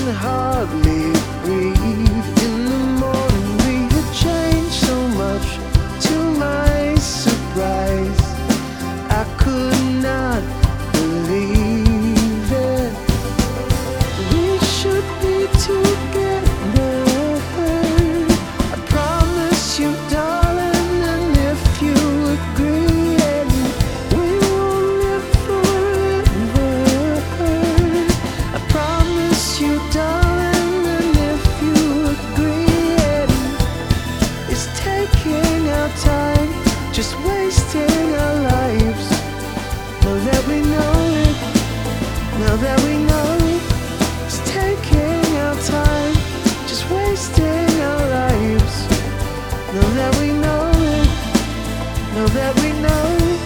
hardly breathe. In the morning we had changed so much. To my surprise, I could not believe it. We should be together, I promise you, darling. And if you agree, we will live forever, I promise you, darling. And if you agree, it's taking our time, just wasting our lives. Now that we know it, now that we know it, it's taking our time, just wasting our lives. Now that we know it, now that we know it.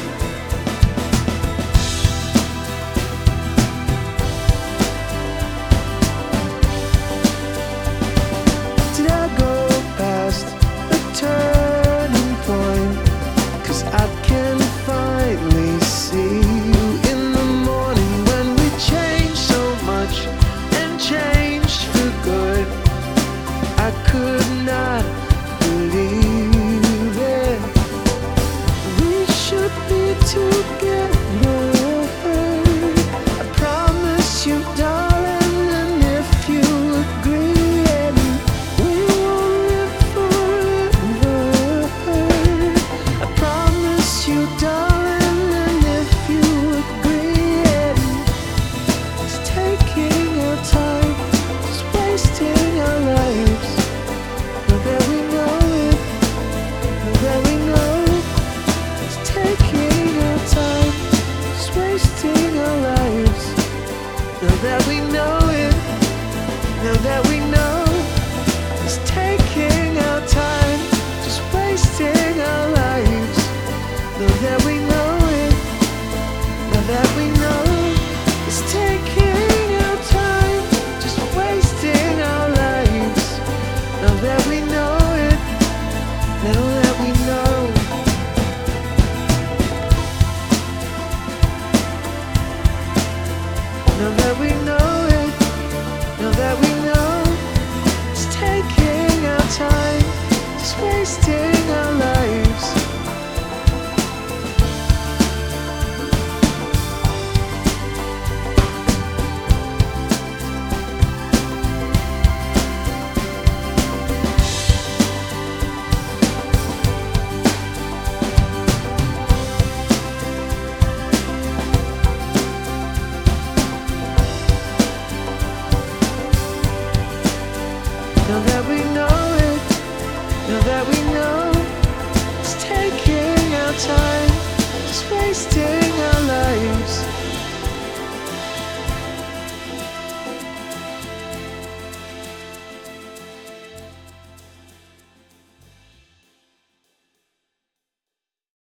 Did I go past a turning point? 'Cause I can finally see you in the morning when we changed so much and changed for good. I could not believe it. We should be together, I promise you, darling. And if you agree, we will live forever, I promise you, darling. And if you agree, it's taking our time, just wasting our lives. Now that we know it, now that we know it, it's taking our time, just wasting our lives. Now that we know it, now that we know, it's taking our time, just wasting our lives. Now that we know it, now that we know, it's taking our time, just wasting our lives. Now that we know it, now that we know. Now that we know it, now that we know, it's taking our time, just wasting our lives. Now that we know it, now that we know, it's taking our time, just wasting